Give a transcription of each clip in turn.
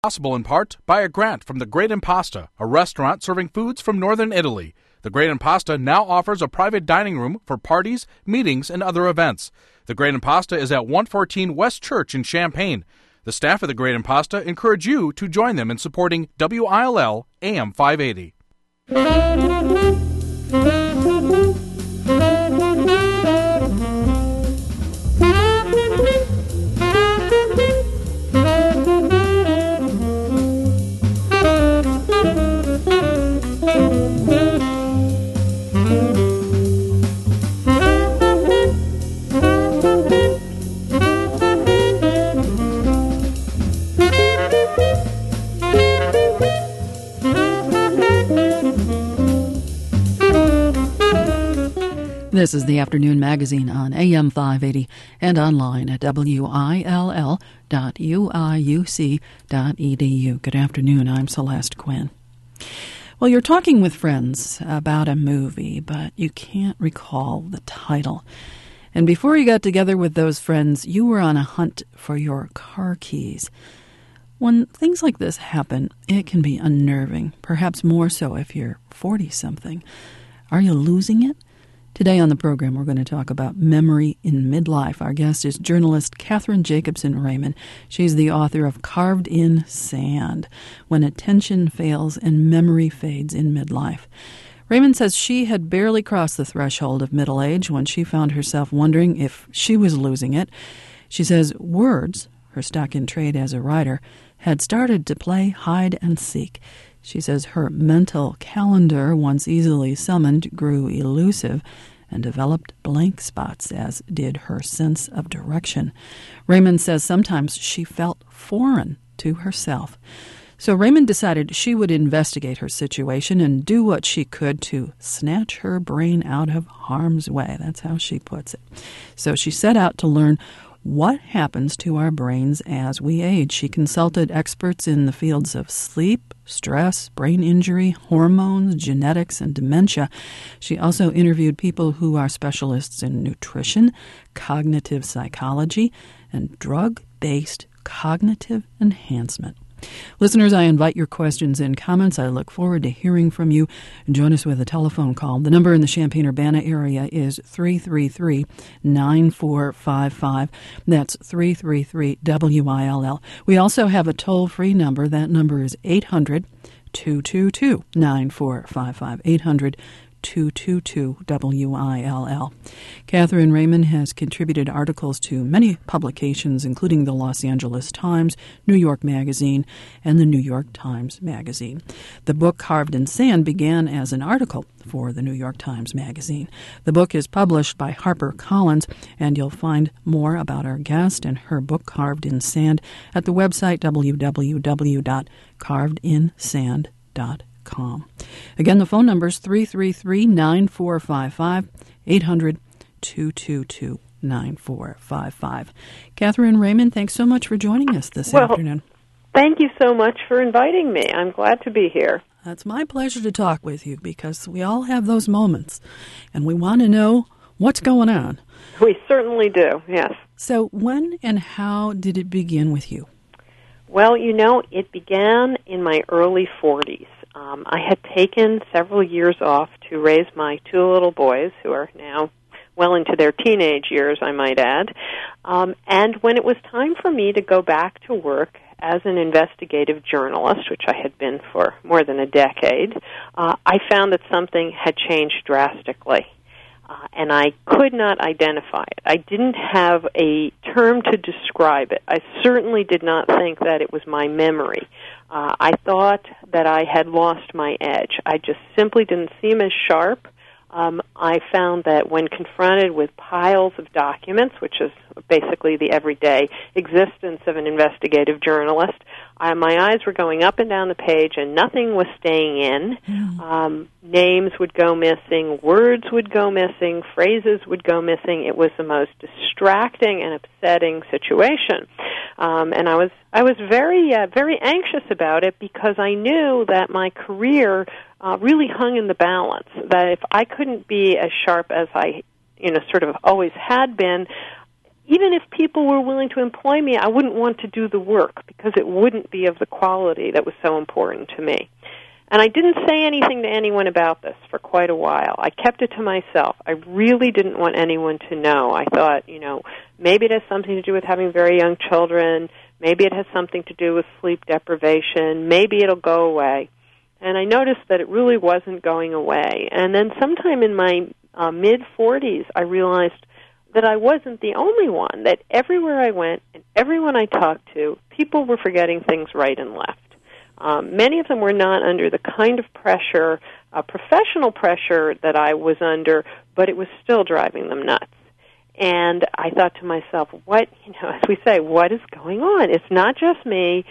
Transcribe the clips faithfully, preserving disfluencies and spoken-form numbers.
Possible in part by a grant from the Great Impasta, a restaurant serving foods from northern Italy. The Great Impasta now offers a private dining room for parties, meetings, and other events. The Great Impasta is at one fourteen West Church in Champaign. The staff of the Great Impasta encourage you to join them in supporting W I L L A M five eighty. This is the Afternoon Magazine on A M five eighty and online at W I L L dot U I U C dot E D U. Good afternoon, I'm Celeste Quinn. Well, you're talking with friends about a movie, but you can't recall the title. And before you got together with those friends, you were on a hunt for your car keys. When things like this happen, it can be unnerving, perhaps more so if you're forty-something. Are you losing it? Today on the program, we're going to talk about memory in midlife. Our guest is journalist Catherine Jacobson Raymond. She's the author of Carved in Sand, When Attention Fails and Memory Fades in Midlife. Raymond says she had barely crossed the threshold of middle age when she found herself wondering if she was losing it. She says words, her stock in trade as a writer, had started to play hide and seek. She says her mental calendar, once easily summoned, grew elusive and developed blank spots, as did her sense of direction. Raymond says sometimes she felt foreign to herself. So Raymond decided she would investigate her situation and do what she could to snatch her brain out of harm's way. That's how she puts it. So she set out to learn what happens to our brains as we age. She consulted experts in the fields of sleep, stress, brain injury, hormones, genetics, and dementia. She also interviewed people who are specialists in nutrition, cognitive psychology, and drug-based cognitive enhancement. Listeners, I invite your questions and comments. I look forward to hearing from you. Join us with a telephone call. The number in the Champaign-Urbana area is three three three, nine four five five. That's three three three W I L L. We also have a toll-free number. That number is eight hundred, two two two, nine four five five. eight hundred, two two two W I L L. Catherine Raymond has contributed articles to many publications, including the Los Angeles Times, New York Magazine, and the New York Times Magazine. The book Carved in Sand began as an article for the New York Times Magazine. The book is published by HarperCollins, and you'll find more about our guest and her book Carved in Sand at the website w w w dot carved in sand dot com. Again, the phone number is three three three, nine four five five, eight hundred, two two two, nine four five five. Catherine Raymond, thanks so much for joining us this well, afternoon. Thank you so much for inviting me. I'm glad to be here. It's my pleasure to talk with you because we all have those moments, and we want to know what's going on. We certainly do, yes. So when and how did it begin with you? Well, you know, it began in my early forties. Um, I had taken several years off to raise my two little boys, who are now well into their teenage years, I might add. Um, and when it was time for me to go back to work as an investigative journalist, which I had been for more than a decade, uh, I found that something had changed drastically. Uh, and I could not identify it. I didn't have a term to describe it. I certainly did not think that it was my memory. Uh, I thought that I had lost my edge. I just simply didn't seem as sharp. Um, I found that when confronted with piles of documents, which is basically the everyday existence of an investigative journalist, I, my eyes were going up and down the page and nothing was staying in. Mm. Um, names would go missing, words would go missing, phrases would go missing. It was the most distracting and upsetting situation. Um, and I was I was very, uh, very anxious about it because I knew that my career Uh, really hung in the balance, that if I couldn't be as sharp as I, you know, sort of always had been, even if people were willing to employ me, I wouldn't want to do the work because it wouldn't be of the quality that was so important to me. And I didn't say anything to anyone about this for quite a while. I kept it to myself. I really didn't want anyone to know. I thought, you know, maybe it has something to do with having very young children. Maybe it has something to do with sleep deprivation. Maybe it'll go away. And I noticed that it really wasn't going away. And then sometime in my uh, mid-forties, I realized that I wasn't the only one, that everywhere I went and everyone I talked to, people were forgetting things right and left. Um, many of them were not under the kind of pressure, uh, professional pressure that I was under, but it was still driving them nuts. And I thought to myself, what, you know, as we say, what is going on? It's not just me,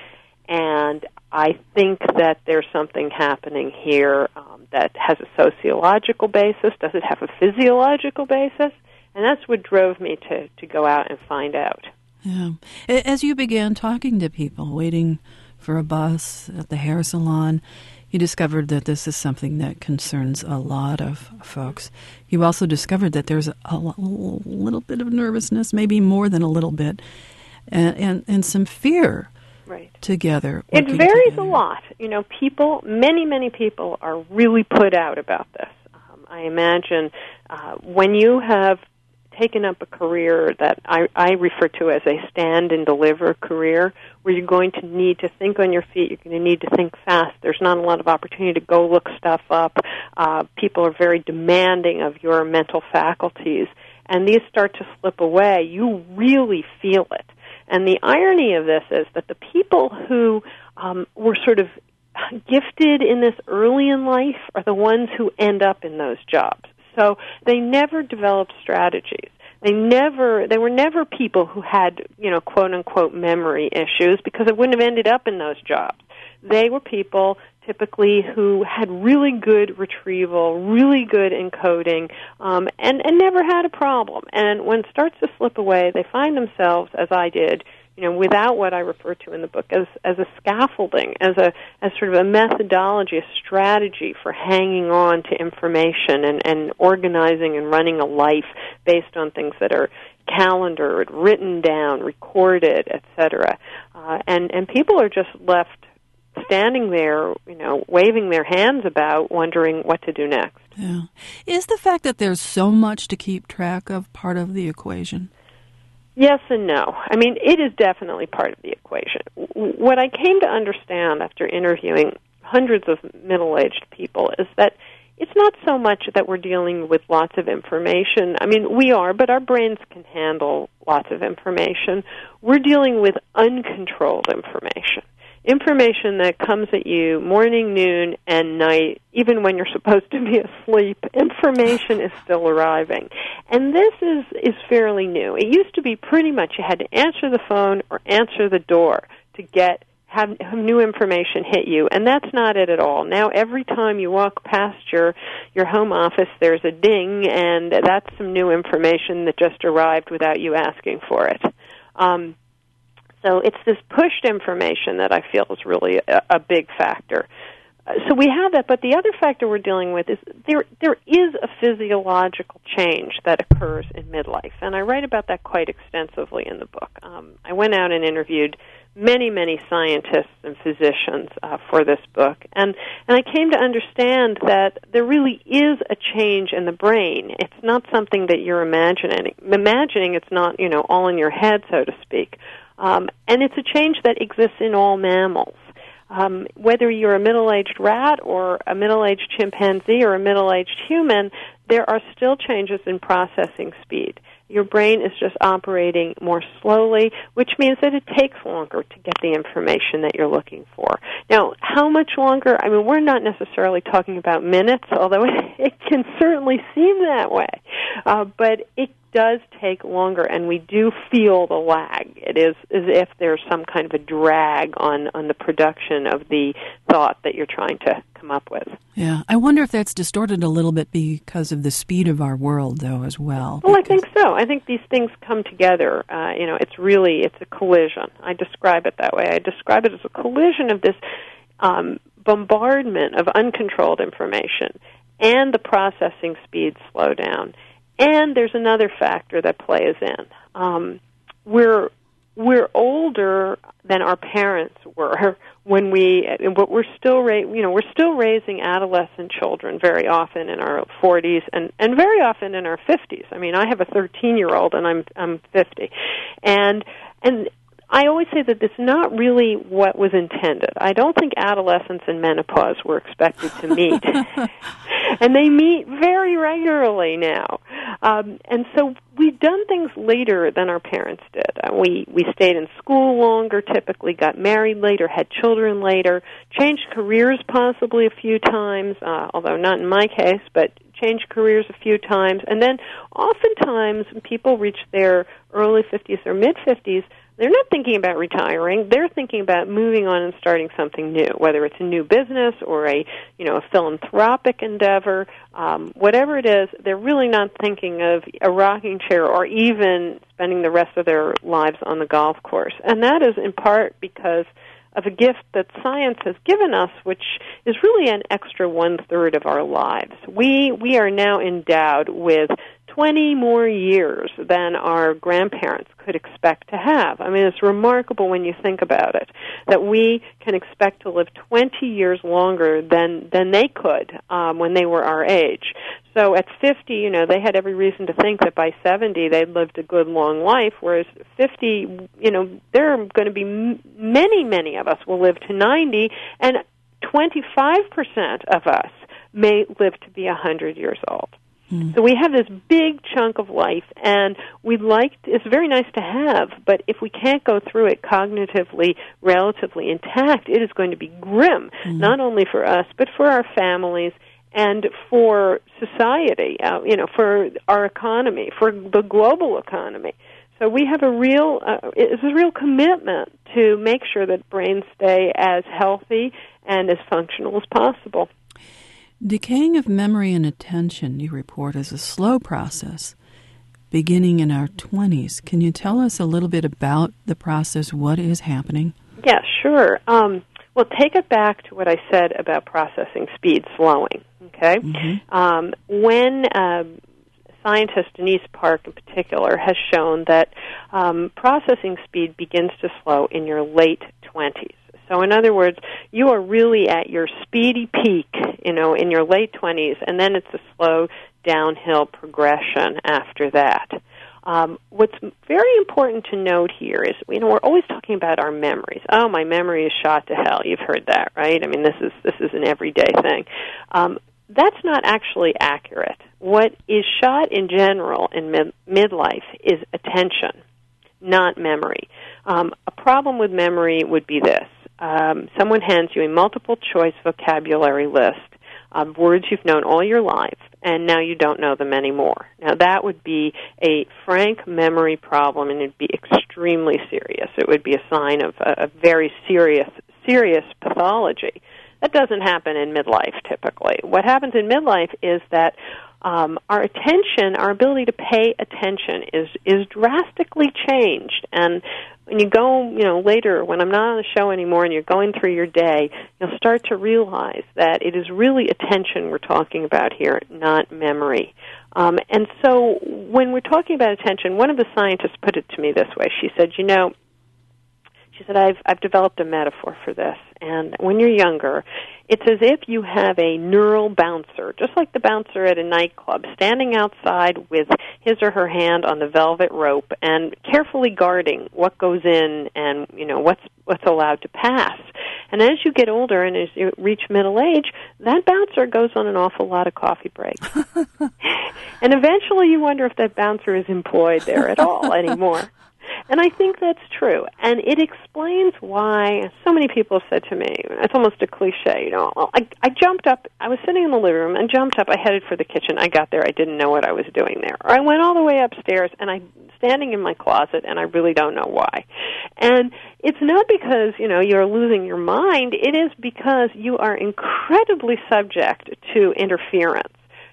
and I think that there's something happening here um, that has a sociological basis. Does it have a physiological basis? And that's what drove me to, to go out and find out. Yeah. As you began talking to people, waiting for a bus at the hair salon, you discovered that this is something that concerns a lot of folks. You also discovered that there's a little bit of nervousness, maybe more than a little bit, and, and, and some fear right. together. It varies together. a lot. You know, people, many, many people are really put out about this. Um, I imagine uh, when you have taken up a career that I, I refer to as a stand and deliver career, where you're going to need to think on your feet, you're going to need to think fast. There's not a lot of opportunity to go look stuff up. Uh, people are very demanding of your mental faculties, and these start to slip away. You really feel it. And the irony of this is that the people who um, were sort of gifted in this early in life are the ones who end up in those jobs. So they never developed strategies. They never, they were never people who had, you know, quote unquote memory issues, because it wouldn't have ended up in those jobs. They were people typically who had really good retrieval, really good encoding, um, and, and never had a problem. And when it starts to slip away, they find themselves, as I did, you know, without what I refer to in the book as as a scaffolding, as a as sort of a methodology, a strategy for hanging on to information and, and organizing and running a life based on things that are calendared, written down, recorded, et cetera. Uh, and and people are just left standing there, you know, waving their hands about, wondering what to do next. Yeah. Is the fact that there's so much to keep track of part of the equation? Yes and no. I mean, it is definitely part of the equation. What I came to understand after interviewing hundreds of middle-aged people is that it's not so much that we're dealing with lots of information. I mean, we are, but our brains can handle lots of information. We're dealing with uncontrolled information. Information that comes at you morning, noon, and night, even when you're supposed to be asleep. Information is still arriving. And this is, is fairly new. It used to be pretty much you had to answer the phone or answer the door to get have, have new information hit you, and that's not it at all. Now every time you walk past your, your home office, there's a ding, and that's some new information that just arrived without you asking for it. Um, So it's this pushed information that I feel is really a, a big factor. Uh, so we have that, but the other factor we're dealing with is there there is a physiological change that occurs in midlife, and I write about that quite extensively in the book. Um, I went out and interviewed many, many scientists and physicians uh, for this book, and, and I came to understand that there really is a change in the brain. It's not something that you're imagining. Imagining it's not, you know, all in your head, so to speak. Um, and it's a change that exists in all mammals. Um, whether you're a middle-aged rat or a middle-aged chimpanzee or a middle-aged human, there are still changes in processing speed. Your brain is just operating more slowly, which means that it takes longer to get the information that you're looking for. Now, how much longer? I mean, we're not necessarily talking about minutes, although it can certainly seem that way. Uh, but it does take longer, and we do feel the lag. It is as if there's some kind of a drag on, on the production of the thought that you're trying to come up with. Yeah. I wonder if that's distorted a little bit because of the speed of our world, though, as well. Well, I think so. I think these things come together. Uh, you know, it's really, it's a collision. I describe it that way. I describe it as a collision of this um, bombardment of uncontrolled information and the processing speed slow down. And there's another factor that plays in. um, we're we're older than our parents were when we, but we're still, ra- you know, we're still raising adolescent children very often in our forties and, and very often in our fifties. I mean, I have a thirteen-year-old and I'm I'm fifty, and and. I always say that it's not really what was intended. I don't think adolescence and menopause were expected to meet. And they meet very regularly now. Um, and so we've done things later than our parents did. Uh, we, we stayed in school longer, typically got married later, had children later, changed careers possibly a few times, uh, although not in my case, but changed careers a few times. And then oftentimes when people reach their early fifties or mid-fifties, they're not thinking about retiring. They're thinking about moving on and starting something new, whether it's a new business or a, you know, a philanthropic endeavor, um, whatever it is. They're really not thinking of a rocking chair or even spending the rest of their lives on the golf course. And that is in part because of a gift that science has given us, which is really an extra one-third of our lives. We we are now endowed with twenty more years than our grandparents could expect to have. I mean, it's remarkable when you think about it, that we can expect to live twenty years longer than, than they could um, when they were our age. So at fifty, you know, they had every reason to think that by seventy they'd lived a good long life, whereas fifty, you know, there are going to be m- many, many of us will live to ninety, and twenty-five percent of us may live to be one hundred years old. Mm. So we have this big chunk of life, and we'd like to, it's very nice to have, but if we can't go through it cognitively relatively intact, it is going to be grim, mm. not only for us, but for our families and for society, uh, you know, for our economy, for the global economy. So we have a real, uh, it's a real commitment to make sure that brains stay as healthy and as functional as possible. Decaying of memory and attention, you report, is a slow process beginning in our twenties. Can you tell us a little bit about the process, what is happening? Yeah, sure. Um, well, take it back to what I said about processing speed slowing, okay? Mm-hmm. Um, when uh, scientist Denise Park in particular has shown that um, processing speed begins to slow in your late twenties. So in other words, you are really at your speedy peak, you know, in your late twenties, and then it's a slow downhill progression after that. Um, what's very important to note here is, you know, we're always talking about our memories. Oh, my memory is shot to hell. You've heard that, right? I mean, this is this is an everyday thing. Um, that's not actually accurate. What is shot in general in mid- midlife is attention, not memory. Um, a problem with memory would be this. Um, someone hands you a multiple-choice vocabulary list of words you've known all your life, and now you don't know them anymore. Now, that would be a frank memory problem, and it would be extremely serious. It would be a sign of a, a very serious, serious pathology. That doesn't happen in midlife, typically. What happens in midlife is that um, our attention, our ability to pay attention is, is drastically changed, and when you go, you know, later, when I'm not on the show anymore and you're going through your day, you'll start to realize that it is really attention we're talking about here, not memory. Um, and so when we're talking about attention, one of the scientists put it to me this way. She said, you know, she said, I've, I've developed a metaphor for this. And when you're younger, it's as if you have a neural bouncer, just like the bouncer at a nightclub, standing outside with his or her hand on the velvet rope and carefully guarding what goes in and, you know, what's what's allowed to pass. And as you get older and as you reach middle age, that bouncer goes on an awful lot of coffee breaks. And eventually you wonder if that bouncer is employed there at all anymore. And I think that's true. And it explains why so many people have said to me, it's almost a cliche, you know, I, I jumped up, I was sitting in the living room and jumped up, I headed for the kitchen, I got there, I didn't know what I was doing there. Or I went all the way upstairs and I'm standing in my closet and I really don't know why. And it's not because, you know, you're losing your mind, it is because you are incredibly subject to interference.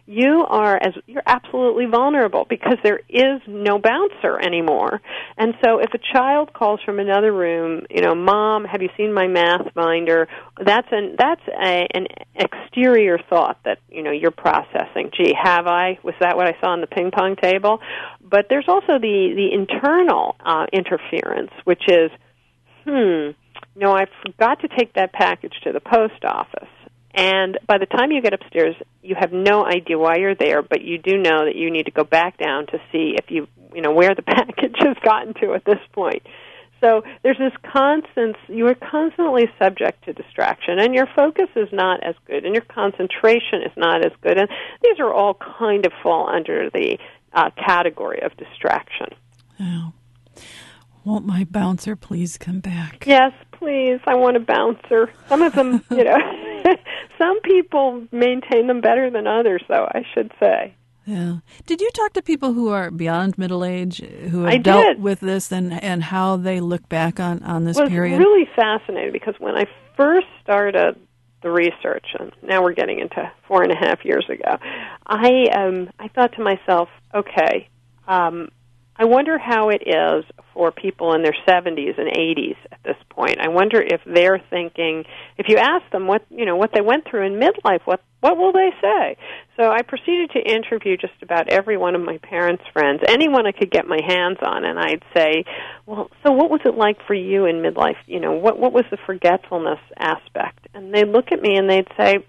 you are as you're absolutely vulnerable because there is no bouncer anymore. And so if a child calls from another room, you know, Mom, have you seen my math binder? That's an that's a, an exterior thought that, you know, you're processing. Gee, have I? Was that what I saw on the ping pong table? But there's also the the internal uh, interference, which is, hmm, no, I forgot to take that package to the post office. And by the time you get upstairs, you have no idea why you're there, but you do know that you need to go back down to see if you, you know, where the package has gotten to at this point. So there's this constant, you are constantly subject to distraction, and your focus is not as good, and your concentration is not as good. And these are all kind of fall under the uh, category of distraction. Oh. Won't my bouncer please come back? Yes, please. I want a bouncer. Some of them, you know, some people maintain them better than others, though, I should say. Yeah. Did you talk to people who are beyond middle age, who have I dealt did. with this, and, and how they look back on, on this well, period? It was really fascinating because when I first started the research, and now we're getting into four and a half years ago, I um, I thought to myself, okay, um, I wonder how it is for people in their seventies and eighties at this point. I wonder if they're thinking, if you ask them what, you know, what they went through in midlife, what what will they say? So I proceeded to interview just about every one of my parents' friends, anyone I could get my hands on, and I'd say, well, so what was it like for you in midlife? You know, what what was the forgetfulness aspect? And they'd look at me and they'd say,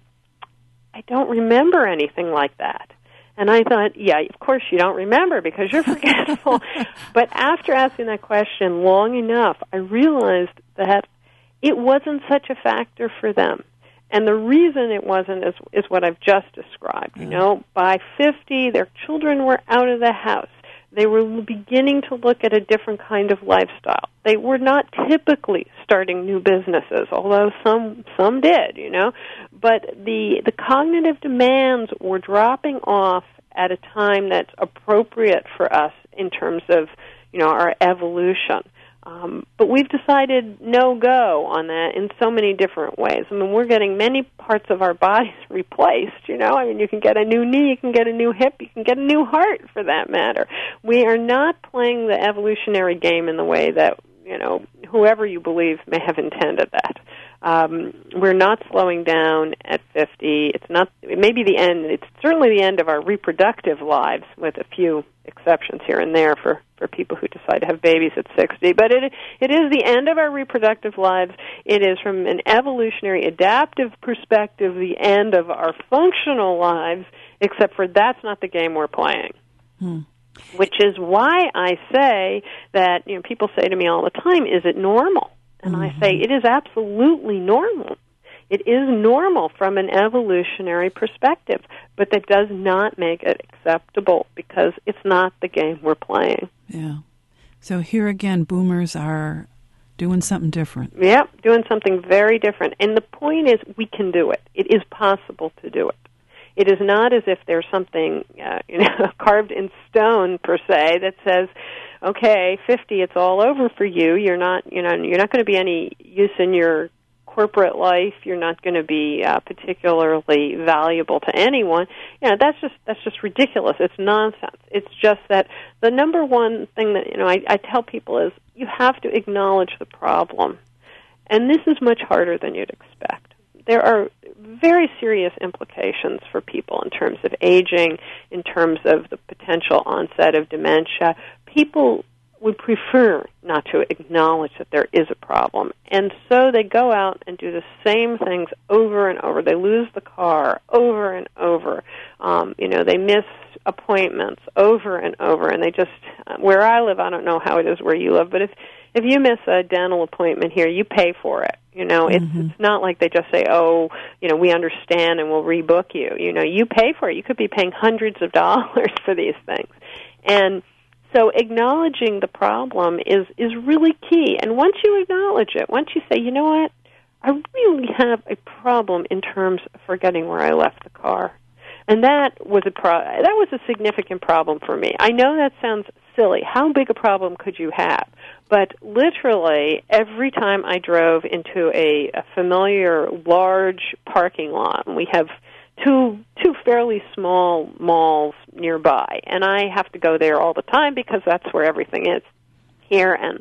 I don't remember anything like that. And I thought, yeah, of course you don't remember because you're forgetful. But after asking that question long enough, I realized that it wasn't such a factor for them. And the reason it wasn't is, is what I've just described. You know, by fifty, their children were out of the house. They were beginning to look at a different kind of lifestyle. They were not typically starting new businesses, although some some did, you know. But the the cognitive demands were dropping off at a time that's appropriate for us in terms of, you know, our evolution. Um, but we've decided no-go on that in so many different ways. I mean, we're getting many parts of our bodies replaced, you know. I mean, you can get a new knee, you can get a new hip, you can get a new heart, for that matter. We are not playing the evolutionary game in the way that, you know, whoever you believe may have intended that. Um, we're not slowing down at fifty. It's not, it may be the end, it's certainly the end of our reproductive lives, with a few exceptions here and there for, for people who decide to have babies at sixty. But it it is the end of our reproductive lives. It is, from an evolutionary adaptive perspective, the end of our functional lives, except for that's not the game we're playing. Hmm. Which is why I say that, you know, people say to me all the time, is it normal? And mm-hmm. I say, it is absolutely normal. It is normal from an evolutionary perspective, but that does not make it acceptable because it's not the game we're playing. Yeah. So here again, boomers are doing something different. Yep, doing something very different. And the point is, we can do it. It is possible to do it. It is not as if there's something, uh, you know, carved in stone per se that says, okay, fifty, it's all over for you. You're not, you know, you're not going to be any use in your corporate life. You're not going to be uh, particularly valuable to anyone. You know, that's just that's just ridiculous. It's nonsense. It's just that the number one thing that, you know, I, I tell people is you have to acknowledge the problem, and this is much harder than you'd expect. There are very serious implications for people in terms of aging, in terms of the potential onset of dementia. People would prefer not to acknowledge that there is a problem, and so they go out and do the same things over and over. They lose the car over and over. Um, you know, they miss appointments over and over, and they just, where I live, I don't know how it is where you live, but if if you miss a dental appointment here, you pay for it. You know, it's, mm-hmm. it's not like they just say, oh, you know, we understand and we'll rebook you. You know, you pay for it. You could be paying hundreds of dollars for these things. And so acknowledging the problem is, is really key. And once you acknowledge it, once you say, you know what, I really have a problem in terms of forgetting where I left the car. And that was a pro- that was a significant problem for me. I know that sounds silly. How big a problem could you have? But literally, every time I drove into a, a familiar large parking lot, and we have two two fairly small malls nearby, and I have to go there all the time because that's where everything is here. And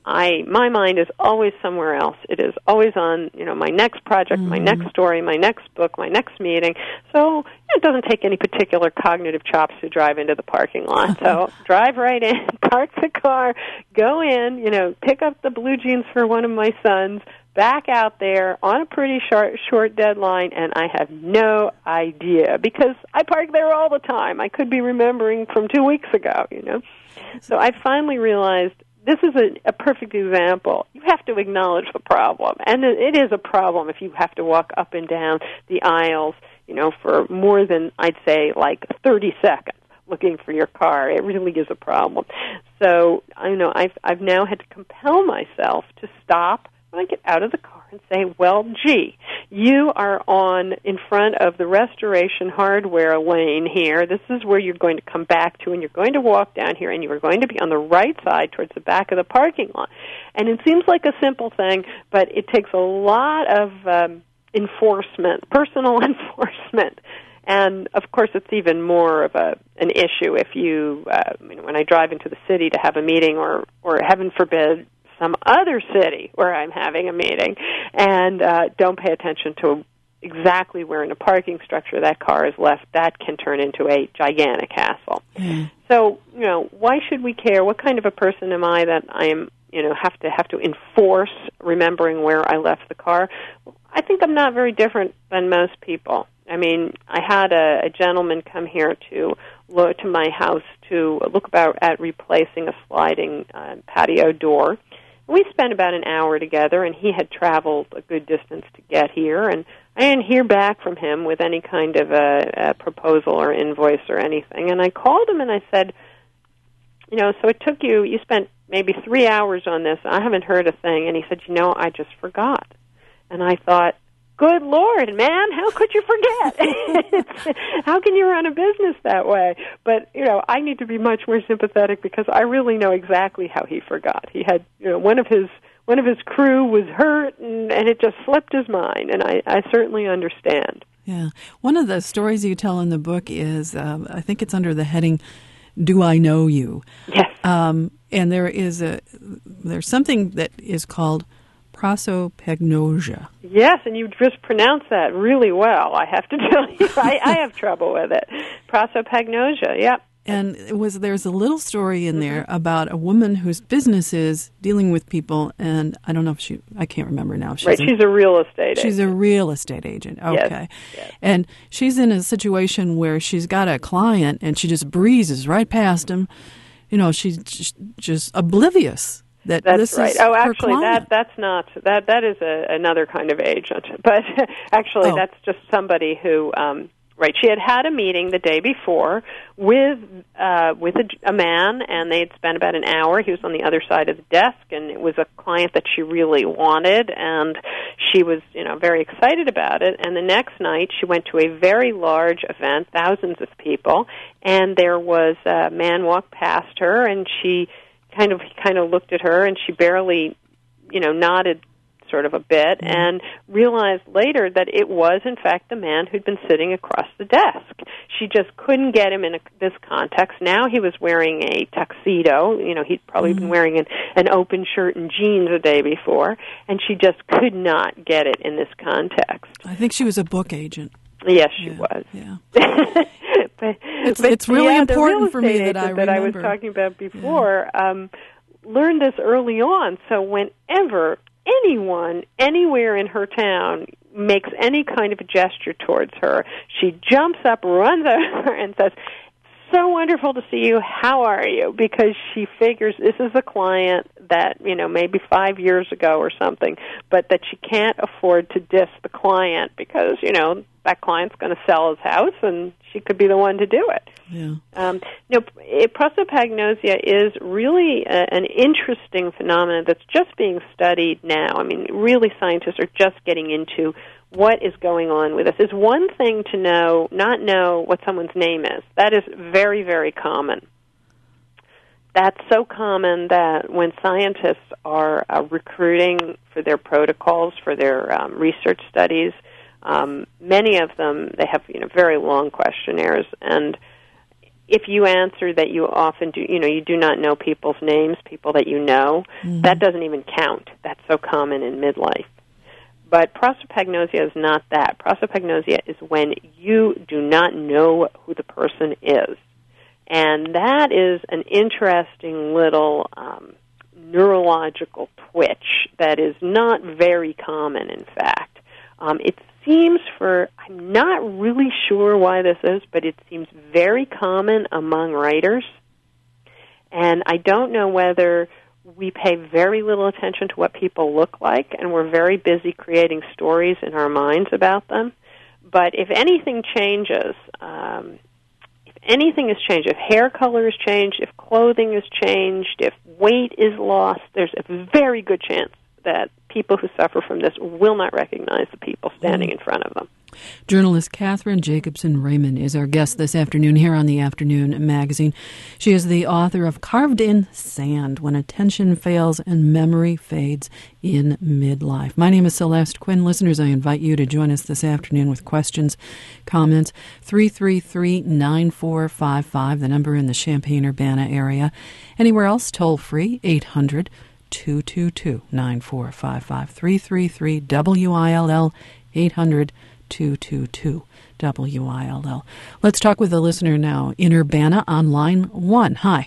I my mind is always somewhere else. It is always on, you know, my next project, mm-hmm. my next story, my next book, my next meeting. So it doesn't take any particular cognitive chops to drive into the parking lot. So drive right in, park the car, go in, you know, pick up the blue jeans for one of my sons, back out there on a pretty short, short deadline, and I have no idea because I park there all the time. I could be remembering from two weeks ago, you know. So I finally realized this is a, a perfect example. You have to acknowledge the problem, and it is a problem if you have to walk up and down the aisles, you know, for more than, I'd say, like thirty seconds looking for your car. It really is a problem. So, I know I've I've now had to compel myself to stop when I get out of the car and say, well, gee, you are on in front of the Restoration Hardware lane here. This is where you're going to come back to, and you're going to walk down here, and you are going to be on the right side towards the back of the parking lot. And it seems like a simple thing, but it takes a lot of um, enforcement, personal enforcement. And, of course, it's even more of a an issue if you, uh, you know, when I drive into the city to have a meeting or, or heaven forbid, some other city where I'm having a meeting and uh, don't pay attention to exactly where in a parking structure that car is left, that can turn into a gigantic hassle. Mm. So, you know, why should we care? What kind of a person am I that I am, you know, have to have to enforce remembering where I left the car? I think I'm not very different than most people. I mean, I had a, a gentleman come here to look to my house to look about at replacing a sliding uh, patio door. We spent about an hour together, and he had traveled a good distance to get here, and I didn't hear back from him with any kind of a, a proposal or invoice or anything. And I called him and I said, you know, so it took you, you spent maybe three hours on this. I haven't heard a thing. And he said, you know, I just forgot. And I thought, good Lord, man, how could you forget? How can you run a business that way? But, you know, I need to be much more sympathetic because I really know exactly how he forgot. He had, you know, one of his one of his crew was hurt, and, and it just slipped his mind, and I, I certainly understand. Yeah. One of the stories you tell in the book is, um, I think it's under the heading, Do I Know You? Yes. Um, and there is a there's something that is called prosopagnosia. Yes, and you just pronounced that really well, I have to tell you. I, I have trouble with it. Prosopagnosia, yep. And it was there's a little story in there mm-hmm. about a woman whose business is dealing with people, and I don't know if she, I can't remember now. She's right, a, she's a real estate she's agent. She's a real estate agent, okay. Yes, yes. And she's in a situation where she's got a client, and she just breezes right past him. You know, she's just, just oblivious. That that's this right. Is oh, her actually, client. that that's not that. That is a, another kind of agent. But actually, oh. that's just somebody who. Um, right. She had had a meeting the day before with uh, with a, a man, and they had spent about an hour. He was on the other side of the desk, and it was a client that she really wanted, and she was, you know, very excited about it. And the next night, she went to a very large event, thousands of people, and there was a man walked past her, and she. Kind of, he kind of looked at her, and she barely, you know, nodded sort of a bit, mm-hmm. and realized later that it was, in fact, the man who'd been sitting across the desk. She just couldn't get him in a, this context. Now he was wearing a tuxedo. You know, he'd probably mm-hmm. been wearing an, an open shirt and jeans the day before, and she just could not get it in this context. I think she was a book agent. Yes, she yeah, was. Yeah. But, it's, but it's really yeah, important for me that I remember. that I was talking about before. Yeah. Um, learned this early on. So whenever anyone, anywhere in her town, makes any kind of a gesture towards her, she jumps up, runs over, and says, "So wonderful to see you. How are you?" Because she figures this is a client that, you know, maybe five years ago or something, but that she can't afford to diss the client because, you know, that client's going to sell his house, and she could be the one to do it. Yeah. Um, you know, prosopagnosia is really a, an interesting phenomenon that's just being studied now. I mean, really, scientists are just getting into what is going on with us. It's one thing to know, not know what someone's name is. That is very, very common. That's so common that when scientists are uh, recruiting for their protocols, for their um, research studies, Um, many of them, they have, you know, very long questionnaires, and if you answer that you often do, you know, you do not know people's names, people that you know, mm-hmm. that doesn't even count. That's so common in midlife. But prosopagnosia is not that. Prosopagnosia is when you do not know who the person is. And that is an interesting little um, neurological twitch that is not very common, in fact. Um, it seems for, I'm not really sure why this is, but it seems very common among writers. And I don't know whether we pay very little attention to what people look like, and we're very busy creating stories in our minds about them. But if anything changes, um, if anything is changed, if hair color is changed, if clothing is changed, if weight is lost, there's a very good chance that people who suffer from this will not recognize the people standing in front of them. Journalist Catherine Jacobson Raymond is our guest this afternoon here on the Afternoon Magazine. She is the author of Carved in Sand, When Attention Fails and Memory Fades in Midlife. My name is Celeste Quinn. Listeners, I invite you to join us this afternoon with questions, comments, three three three, nine four five five, the number in the Champaign-Urbana area. Anywhere else, toll free, eight hundred, two two two, nine four five five, three three three, W I L L, eight hundred, two two two, W I L L. Let's talk with a listener now in Urbana on line one. Hi.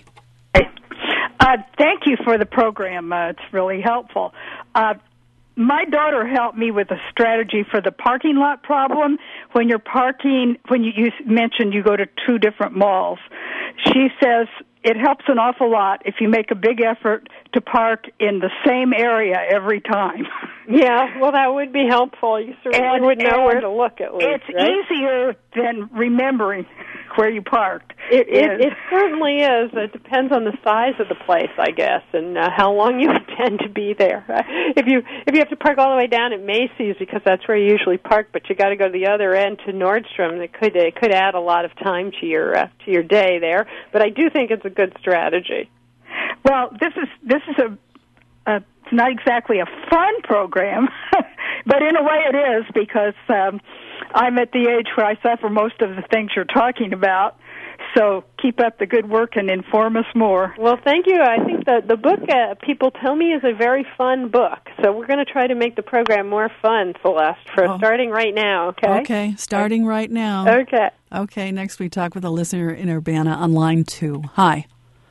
Uh, thank you for the program. Uh, it's really helpful. Uh, my daughter helped me with a strategy for the parking lot problem. When you're parking, when you, you mentioned you go to two different malls, she says it helps an awful lot if you make a big effort to park in the same area every time. Yeah, well, that would be helpful. You certainly and, would know where to look, at least. It's right? easier than remembering where you parked. It, it, it certainly is. It depends on the size of the place, I guess, and uh, how long you intend to be there. Uh, if you if you have to park all the way down at Macy's because that's where you usually park, but you got to go to the other end to Nordstrom, it could it could add a lot of time to your uh, to your day there. But I do think it's a good strategy. Well, this is this is a, a it's not exactly a fun program, but in a way it is because um, I'm at the age where I suffer most of the things you're talking about. So keep up the good work and inform us more. Well, thank you. I think that the book, uh, people tell me, is a very fun book. So we're going to try to make the program more fun, Celeste, for oh. starting right now, okay? Okay, starting right now. Okay. Okay, next we talk with a listener in Urbana on line two. Hi.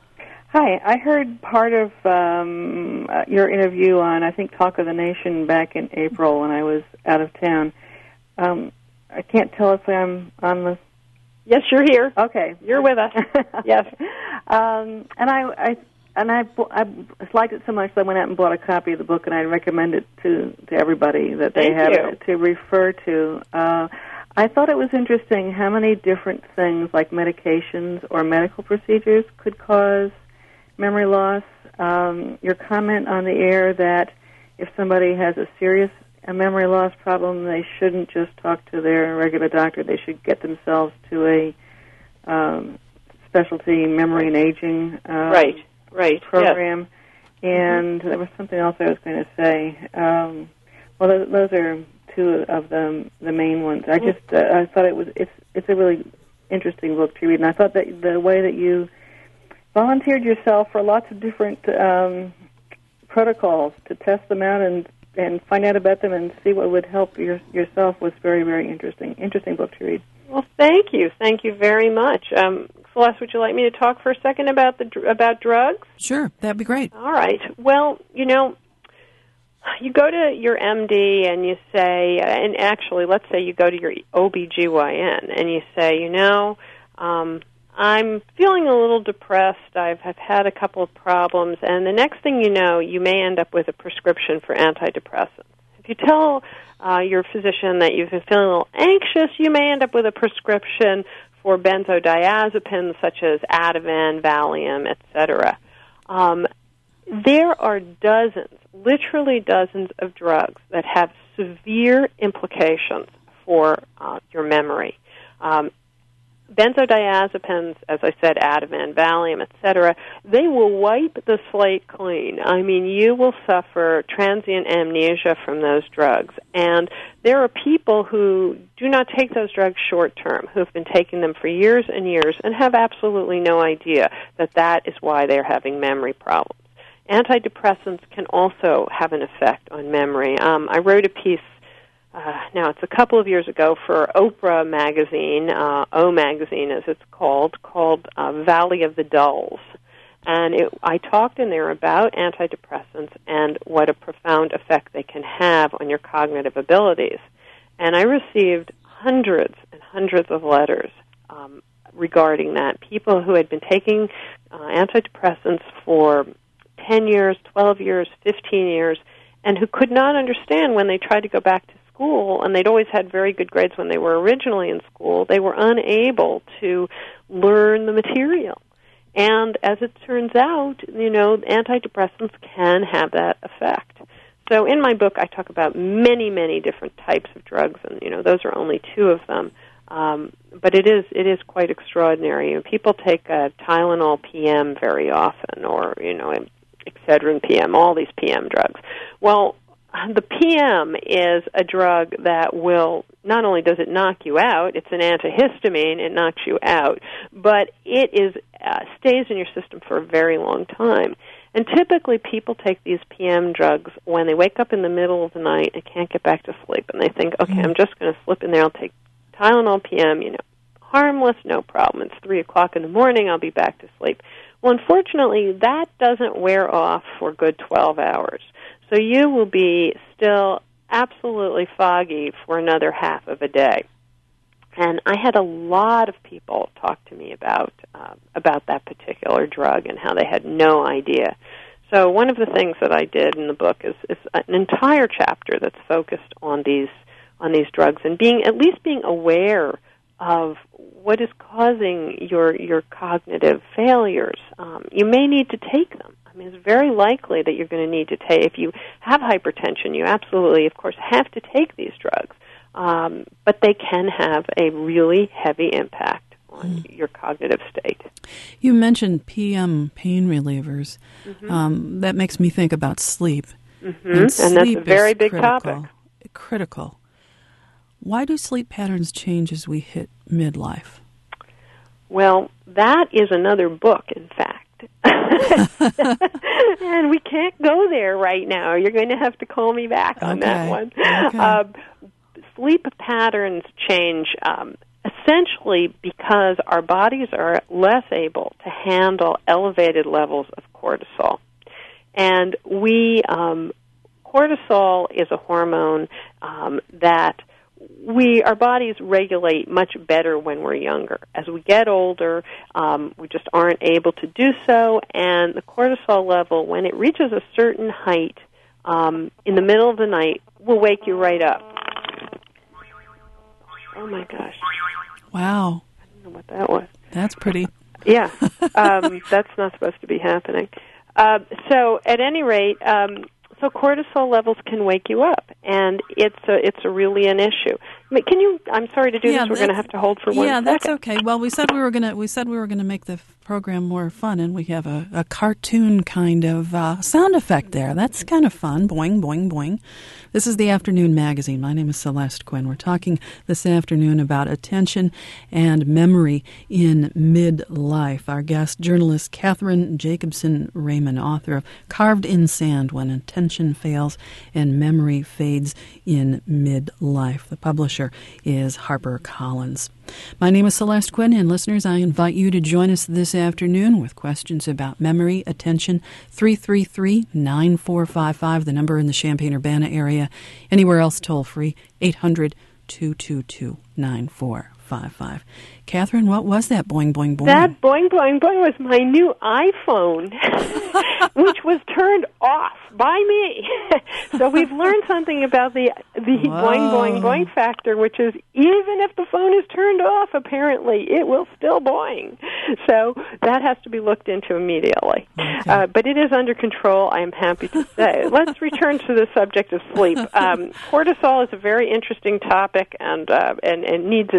Hi, I heard part of um, uh, your interview on, I think, Talk of the Nation back in April when I was out of town. Um, I can't tell if I'm on the... Yes, you're here. Okay. You're with us. Yes. Um, and I, I and I, I liked it so much that I went out and bought a copy of the book, and I recommend it to, to everybody that they Thank have you. it to refer to. Uh, I thought it was interesting how many different things like medications or medical procedures could cause memory loss. Um, your comment on the air that if somebody has a serious a memory loss problem, they shouldn't just talk to their regular doctor. They should get themselves to a um, specialty memory and aging uh, right, right. program. Yes. And mm-hmm. there was something else I was going to say. Um, well, those, those are two of the the main ones. I just uh, I thought it was it's it's a really interesting book to read, and I thought that the way that you volunteered yourself for lots of different um, protocols to test them out and and find out about them and see what would help your, yourself was very, very interesting. Interesting book to read. Well, thank you. Thank you very much. Um, Celeste, would you like me to talk for a second about the about drugs? Sure, that'd be great. All right. Well, you know, you go to your M D and you say, and actually, let's say you go to your O B G Y N and you say, you know, um, I'm feeling a little depressed. I've, I've had a couple of problems, and the next thing you know, you may end up with a prescription for antidepressants. If you tell uh, your physician that you've been feeling a little anxious, you may end up with a prescription for benzodiazepines such as Ativan, Valium, et cetera. Um, there are dozens, literally dozens of drugs that have severe implications for uh, your memory. Um, benzodiazepines, as I said, Ativan, Valium, et cetera, they will wipe the slate clean. I mean, you will suffer transient amnesia from those drugs. And there are people who do not take those drugs short-term, who have been taking them for years and years and have absolutely no idea that that is why they're having memory problems. Antidepressants can also have an effect on memory. Um, I wrote a piece Uh, now, it's a couple of years ago for Oprah magazine, uh, O magazine as it's called, called uh, Valley of the Dulls. And it, I talked in there about antidepressants and what a profound effect they can have on your cognitive abilities. And I received hundreds and hundreds of letters um, regarding that. People who had been taking uh, antidepressants for ten years, twelve years, fifteen years, and who could not understand when they tried to go back to school, and they'd always had very good grades when they were originally in school, they were unable to learn the material. And as it turns out, you know, antidepressants can have that effect. So in my book, I talk about many, many different types of drugs, and, you know, those are only two of them. Um, but it is it is quite extraordinary. And people take uh, Tylenol P M very often, or, you know, Excedrin P M, all these P M drugs. Well, the P M is a drug that will, not only does it knock you out, it's an antihistamine, it knocks you out, but it is uh, stays in your system for a very long time. And typically people take these P M drugs when they wake up in the middle of the night and can't get back to sleep, and they think, okay, I'm just going to slip in there, I'll take Tylenol P M, you know, harmless, no problem. It's three o'clock in the morning, I'll be back to sleep. Well, unfortunately, that doesn't wear off for a good twelve hours. So you will be still absolutely foggy for another half of a day. And I had a lot of people talk to me about uh, about that particular drug and how they had no idea. So one of the things that I did in the book is, is an entire chapter that's focused on these on these drugs and being at least being aware of what is causing your your cognitive failures. Um, you may need to take them. I mean, it's very likely that you're going to need to take, if you have hypertension, you absolutely, of course, have to take these drugs. Um, but they can have a really heavy impact on mm. your cognitive state. You mentioned P M pain relievers. Mm-hmm. Um, that makes me think about sleep. Mm-hmm. And, sleep and that's a very big critical, topic. Critical. Why do sleep patterns change as we hit midlife? Well, that is another book, in fact. And we can't go there right now. You're going to have to call me back on okay. that one. Okay. Uh, sleep patterns change um, essentially because our bodies are less able to handle elevated levels of cortisol. And we, um, cortisol is a hormone um, that we, our bodies regulate much better when we're younger. As we get older, um, we just aren't able to do so, and the cortisol level, when it reaches a certain height um, in the middle of the night, will wake you right up. Oh, my gosh. Wow. I don't know what that was. That's pretty. Yeah. Um, that's not supposed to be happening. Uh, so, at any rate, um, so cortisol levels can wake you up, and it's a, it's a really an issue. I mean, can you? I'm sorry to do yeah, this. We're going to have to hold for one yeah, second. Yeah, that's okay. Well, we said we were going to we said we were going to make the program more fun, and we have a, a cartoon kind of uh, sound effect there. That's kind of fun. Boing, boing, boing. This is the Afternoon Magazine. My name is Celeste Quinn. We're talking this afternoon about attention and memory in midlife. Our guest, journalist Catherine Jacobson Raymond, author of Carved in Sand, When Attention Fails and Memory Fades in Midlife. The publisher is HarperCollins. My name is Celeste Quinn, and listeners, I invite you to join us this afternoon with questions about memory, attention, three three three, nine four five five, the number in the Champaign-Urbana area. Anywhere else, toll free, eight hundred, two two two, nine four five five. Catherine, what was that boing, boing, boing? That boing, boing, boing was my new iPhone, which was turned off by me. So we've learned something about the the Whoa. boing, boing, boing factor, which is even if the phone is turned off, apparently, it will still boing. So that has to be looked into immediately. Okay. Uh, but it is under control, I am happy to say. Let's return to the subject of sleep. Um, cortisol is a very interesting topic and, uh, and, and needs its own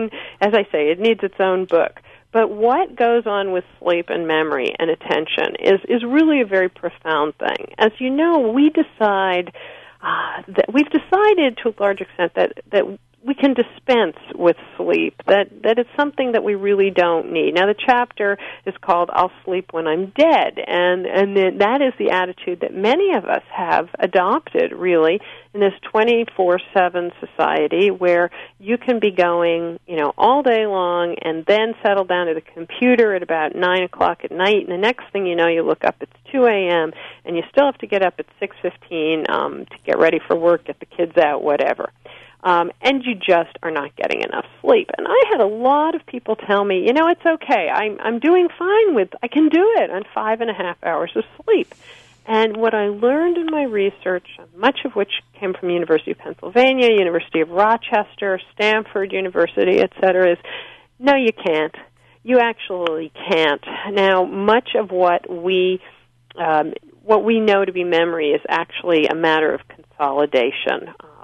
own, as I say, it needs its own book. But what goes on with sleep and memory and attention is, is really a very profound thing. As you know, we decide, uh, that we've decided to a large extent that, that we can dispense with sleep, that, that it's something that we really don't need. Now, the chapter is called I'll Sleep When I'm Dead, and, and the, that is the attitude that many of us have adopted, really, in this twenty-four seven society where you can be going, you know, all day long and then settle down at a computer at about nine o'clock at night, and the next thing you know, you look up, it's two a.m., and you still have to get up at six fifteen um, to get ready for work, get the kids out, whatever. Um, and you just are not getting enough sleep. And I had a lot of people tell me, you know, it's okay. I'm, I'm doing fine with, I can do it on five and a half hours of sleep. And what I learned in my research, much of which came from University of Pennsylvania, University of Rochester, Stanford University, et cetera, is no, you can't. You actually can't. Now, much of what we um, what we know to be memory is actually a matter of consolidation.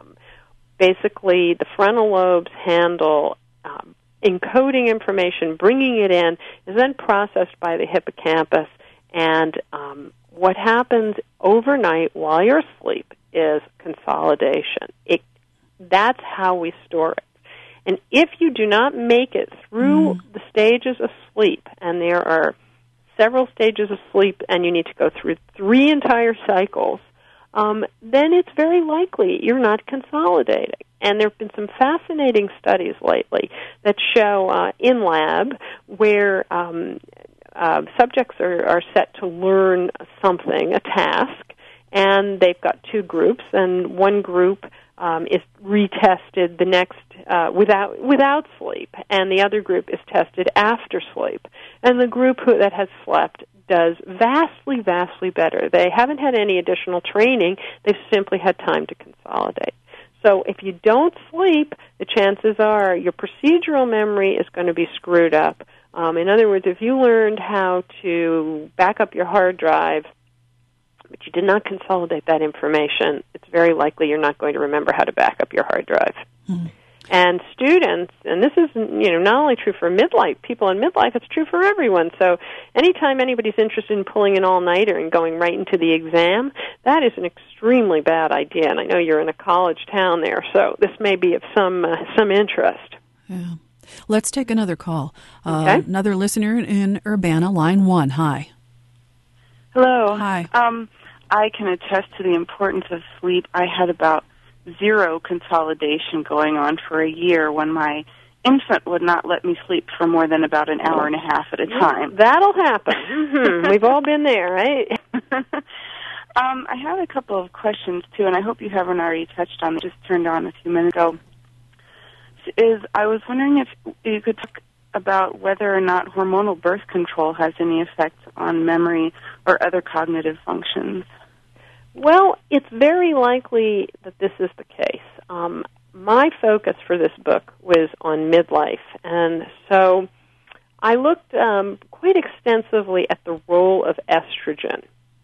Basically, the frontal lobes handle um, encoding information, bringing it in, is then processed by the hippocampus, and um, what happens overnight while you're asleep is consolidation. It, that's how we store it. And if you do not make it through mm. the stages of sleep, and there are several stages of sleep, and you need to go through three entire cycles, Um, then it's very likely you're not consolidating. And there have been some fascinating studies lately that show uh, in lab where um, uh, subjects are, are set to learn something, a task, and they've got two groups, and one group um, is retested the next uh, without without sleep, and the other group is tested after sleep. And the group who, that has slept does vastly, vastly better. They haven't had any additional training. They've simply had time to consolidate. So if you don't sleep, the chances are your procedural memory is going to be screwed up. Um, in other words, if you learned how to back up your hard drive, but you did not consolidate that information, it's very likely you're not going to remember how to back up your hard drive. Mm-hmm. And students, and this is, you know, not only true for midlife, people in midlife, it's true for everyone. So anytime anybody's interested in pulling an all-nighter and going right into the exam, that is an extremely bad idea. And I know you're in a college town there, so this may be of some uh, some interest. Yeah. Let's take another call. Uh, okay. Another listener in Urbana, line one. Hi. Hello. Hi. Um, I can attest to the importance of sleep. I had about zero consolidation going on for a year when my infant would not let me sleep for more than about an hour and a half at a time. That'll happen. Mm-hmm. We've all been there, right? um, I have a couple of questions, too, and I hope you haven't already touched on it. Just turned on a few minutes ago. Is I was wondering if you could talk about whether or not hormonal birth control has any effect on memory or other cognitive functions. Well, it's very likely that this is the case. Um, my focus for this book was on midlife, and so I looked um, quite extensively at the role of estrogen.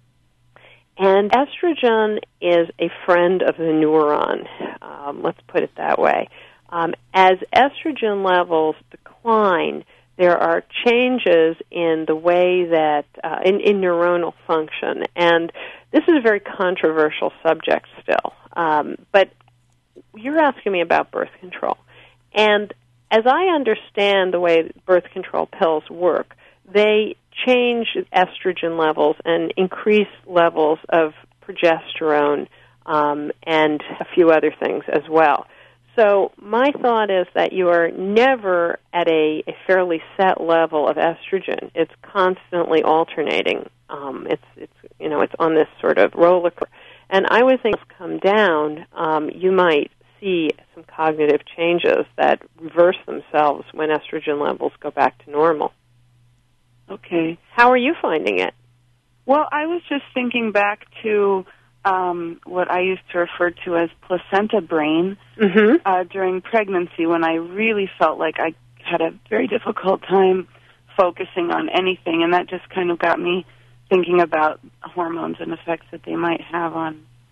And estrogen is a friend of the neuron, um, let's put it that way. Um, as estrogen levels decline, there are changes in the way that, uh, in, in neuronal function, and this is a very controversial subject still, um, but you're asking me about birth control. And as I understand the way birth control pills work, they change estrogen levels and increase levels of progesterone um, and a few other things as well. So my thought is that you are never at a, a fairly set level of estrogen. It's constantly alternating. Um, it's it's you know it's on this sort of roller coaster. And I would think come down, um, you might see some cognitive changes that reverse themselves when estrogen levels go back to normal. Okay. How are you finding it? Well, I was just thinking back to um, what I used to refer to as placenta brain mm-hmm. uh, during pregnancy, when I really felt like I had a very difficult time focusing on anything, and that just kind of got me thinking about hormones and effects that they might have on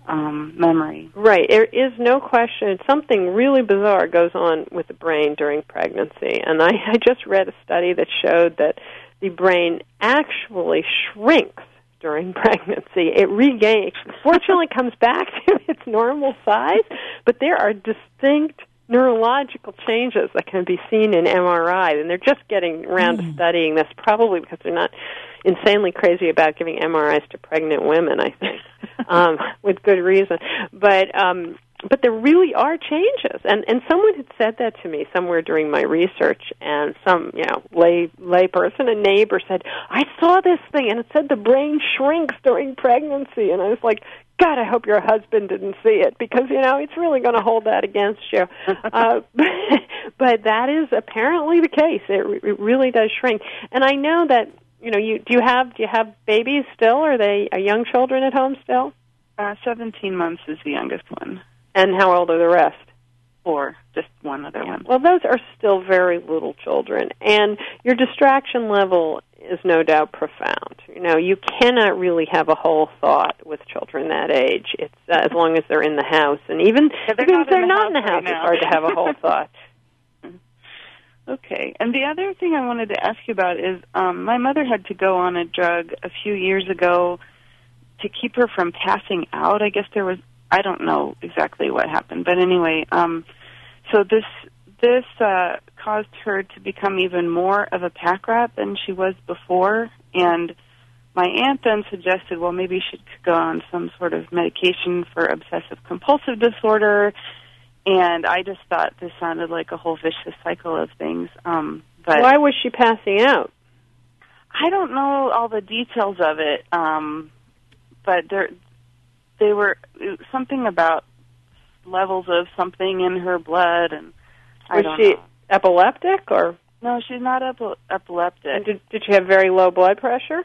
um, memory. Right. There is no question. Something really bizarre goes on with the brain during pregnancy. And I, I just read a study that showed that the brain actually shrinks during pregnancy. It regains, fortunately comes back to its normal size, but there are distinct neurological changes that can be seen in M R I, and they're just getting around mm. to studying this, probably because they're not insanely crazy about giving M R Is to pregnant women, I think, um, with good reason. But um, but there really are changes, and and someone had said that to me somewhere during my research, and some you know lay lay person, a neighbor, said, "I saw this thing, and it said the brain shrinks during pregnancy," and I was like, God, I hope your husband didn't see it, because, you know, it's really going to hold that against you. uh, but that is apparently the case. It, re- it really does shrink. And I know that, you know, you do you have do you have babies still? Are they are young children at home still? Uh, seventeen months is the youngest one. And how old are the rest? Four, just one other one. Well, those are still very little children. And your distraction level is no doubt profound. You know, you cannot really have a whole thought with children that age. It's uh, as long as they're in the house, and even, yeah, even if they're in not in the house, right it's hard to have a whole thought. Okay, and the other thing I wanted to ask you about is um, my mother had to go on a drug a few years ago to keep her from passing out. I guess there was, I don't know exactly what happened, but anyway, um, so this this uh, caused her to become even more of a pack rat than she was before, and my aunt then suggested, well, maybe she could go on some sort of medication for obsessive-compulsive disorder, and I just thought this sounded like a whole vicious cycle of things. Um, but why was she passing out? I don't know all the details of it, um, but there, they were something about levels of something in her blood, and I was don't she know. Epileptic, or no? She's not epi- epileptic. Did, did she have very low blood pressure?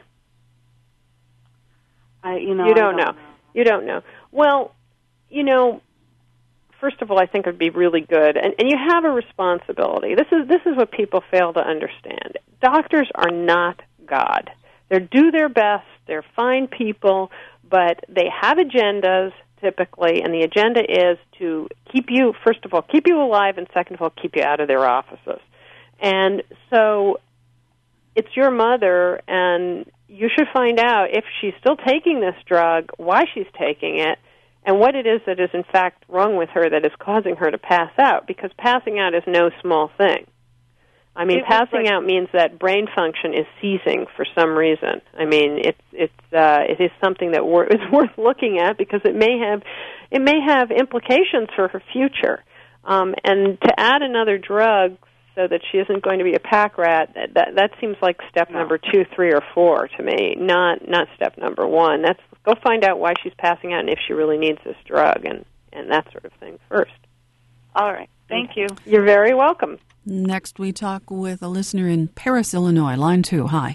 I, you know, you don't, don't know. know. You don't know. Well, you know, first of all, I think it would be really good, and, and you have a responsibility. This is this is what people fail to understand. Doctors are not God. They do their best. They're fine people, but they have agendas typically, and the agenda is to keep you, first of all, keep you alive, and second of all, keep you out of their offices. And so it's your mother, and you should find out if she's still taking this drug, why she's taking it, and what it is that is in fact wrong with her that is causing her to pass out, because passing out is no small thing. I mean, passing like, out means that brain function is ceasing for some reason. I mean, it's it's uh, it is something that wor- is worth looking at, because it may have it may have implications for her future. Um, and to add another drug so that she isn't going to be a pack rat, that that seems like step no. number two, three, or four to me. Not not step number one. That's go find out why she's passing out and if she really needs this drug, and and that sort of thing first. All right. Thank you. You're very welcome. Next, we talk with a listener in Paris, Illinois. Line two. Hi.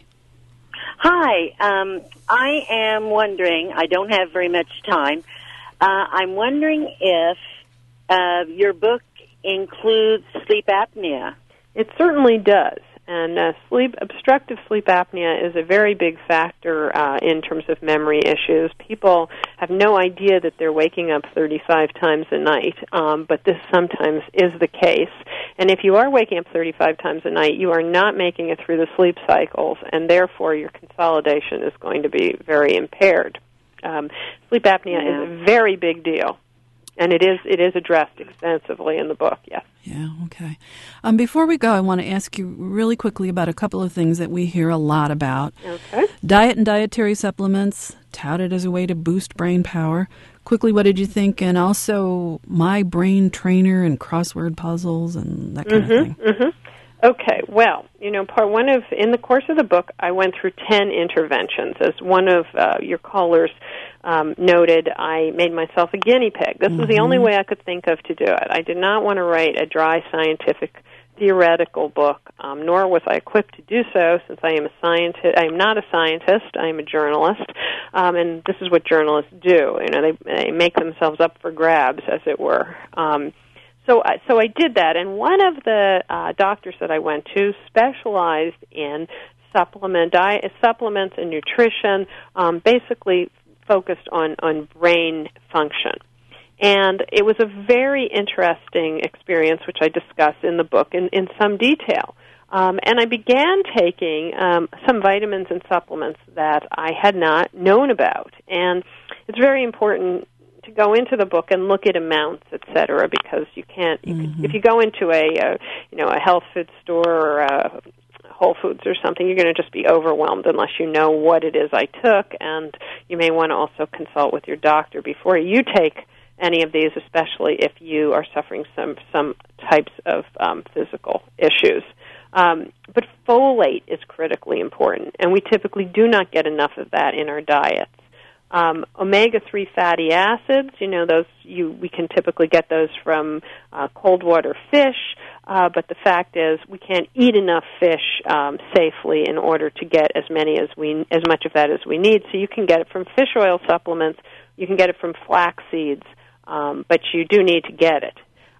Hi. Um, I am wondering, I don't have very much time, uh, I'm wondering if uh, your book includes sleep apnea. It certainly does. And uh, sleep obstructive sleep apnea is a very big factor uh, in terms of memory issues. People have no idea that they're waking up thirty-five times a night, um, but this sometimes is the case. And if you are waking up thirty-five times a night, you are not making it through the sleep cycles, and therefore your consolidation is going to be very impaired. Um, sleep apnea yeah. is a very big deal. And it is it is addressed extensively in the book, yes. Yeah, okay. Um, before we go, I want to ask you really quickly about a couple of things that we hear a lot about. Okay. Diet and dietary supplements, touted as a way to boost brain power. Quickly, what did you think? And also My Brain Trainer and crossword puzzles and that kind mm-hmm, of thing. Mm-hmm. Okay, well, you know, part one of, in the course of the book, I went through ten interventions. As one of uh, your callers um, noted, I made myself a guinea pig. This mm-hmm. was the only way I could think of to do it. I did not want to write a dry scientific theoretical book, um, nor was I equipped to do so, since I am a scientist. I am not a scientist. I am a journalist, um, and this is what journalists do. You know, they, they make themselves up for grabs, as it were. Um, So, I, so I did that, and one of the uh, doctors that I went to specialized in supplement diet, supplements and nutrition, um, basically focused on, on brain function. And it was a very interesting experience, which I discuss in the book in, in some detail. Um, and I began taking um, some vitamins and supplements that I had not known about. And it's very important to go into the book and look at amounts, et cetera, because you can't. You mm-hmm. can, if you go into a, a you know a health food store or a Whole Foods or something, you're going to just be overwhelmed unless you know what it is I took. And you may want to also consult with your doctor before you take any of these, especially if you are suffering some some types of um, physical issues. Um, but folate is critically important, and we typically do not get enough of that in our diets. Um, omega three fatty acids, you know, those you we can typically get those from uh, cold water fish, uh, but the fact is we can't eat enough fish um, safely in order to get as many as we as much of that as we need. So you can get it from fish oil supplements, you can get it from flax seeds, um, but you do need to get it.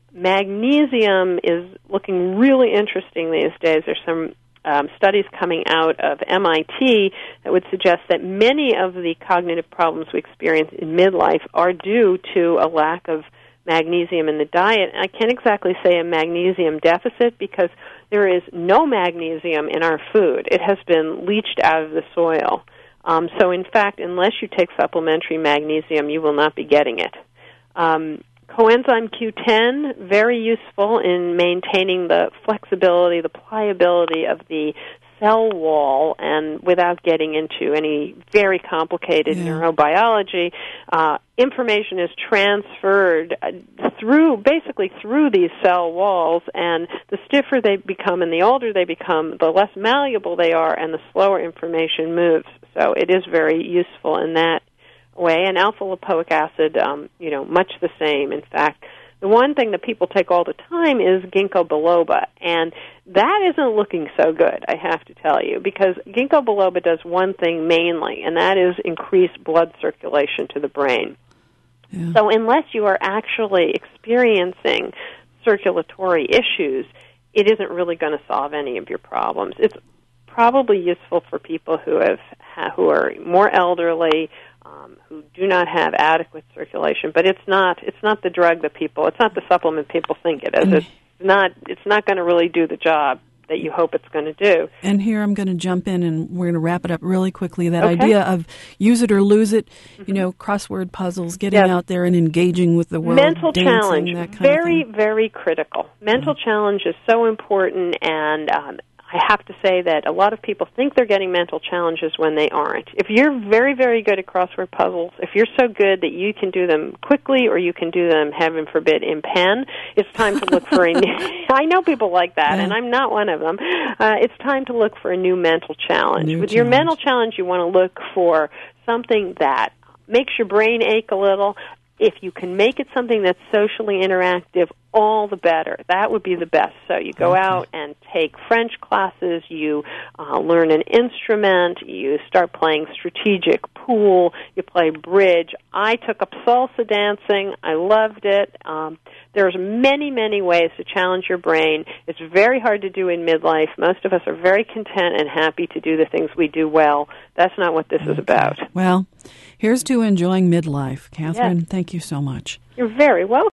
Magnesium is looking really interesting these days. There's some um, studies coming out of M I T that would suggest that many of the cognitive problems we experience in midlife are due to a lack of magnesium in the diet. I can't exactly say a magnesium deficit because there is no magnesium in our food. It has been leached out of the soil. Um, so, in fact, unless you take supplementary magnesium, you will not be getting it. Um, Coenzyme Q ten, very useful in maintaining the flexibility, the pliability of the cell wall, and without getting into any very complicated yeah. neurobiology, uh, information is transferred through, basically through these cell walls, and the stiffer they become and the older they become, the less malleable they are, and the slower information moves. So it is very useful in that way. And alpha-lipoic acid, um, you know, much the same. In fact, the one thing that people take all the time is ginkgo biloba, and that isn't looking so good, I have to tell you, because ginkgo biloba does one thing mainly, and that is increase blood circulation to the brain. Yeah. So unless you are actually experiencing circulatory issues, it isn't really going to solve any of your problems. It's probably useful for people who have who are more elderly, Um, who do not have adequate circulation, but it's not it's not the drug that people it's not the supplement people think it is. It's not it's not going to really do the job that you hope it's going to do. And here I'm going to jump in, and we're going to wrap it up really quickly. That okay. idea of use it or lose it, mm-hmm. you know, crossword puzzles, getting yes. out there and engaging with the world, mental dancing, challenge, that kind very of thing. very critical. Mental mm-hmm. challenge is so important, and um, I have to say that a lot of people think they're getting mental challenges when they aren't. If you're very, very good at crossword puzzles, if you're so good that you can do them quickly or you can do them, heaven forbid, in pen, it's time to look for a new... I know people like that, yeah. and I'm not one of them. Uh, it's time to look for a new mental challenge. New With challenge. your mental challenge, you want to look for something that makes your brain ache a little. If you can make it something that's socially interactive, all the better. That would be the best. So you go okay. out and take French classes, you uh, learn an instrument, you start playing strategic pool, you play bridge. I took up salsa dancing. I loved it. Um, there's many, many ways to challenge your brain. It's very hard to do in midlife. Most of us are very content and happy to do the things we do well. That's not what this okay. is about. Well, here's to enjoying midlife. Catherine, yes. thank you so much. You're very welcome.